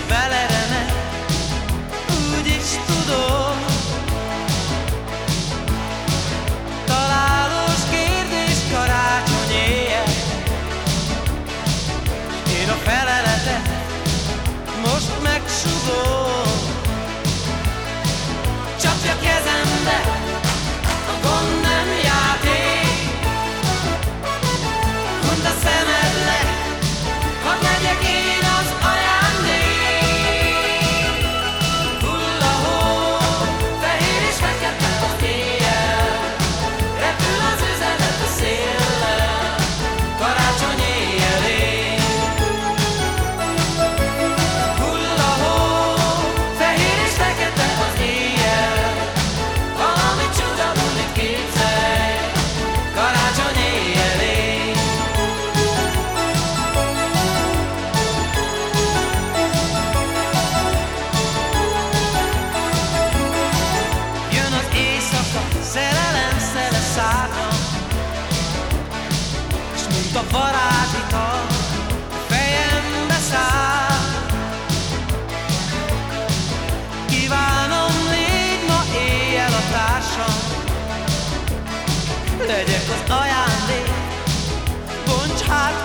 vele remek, úgy is tudom. Találós kérdés karácsony éjjel, én a feleletet most megsugom. Csapja kezembe, a gond nem játék. Hund a szemedre, hadd legyek én az ajándék. Hull a hó, fehér és fekete az éjjel, repül az üzenet a széllel, karácsony éjjelén. Hull a hó, fehér és fekete az éjjel, valami csuda múlik, képzelj, karácsony éjjelén. Jön az éjszaka, szerelem szele szárnyal, s mint a varázsital a fejembe száll. Kívánom, légy ma éjjel a társam, legyek az ajándék, bonts hát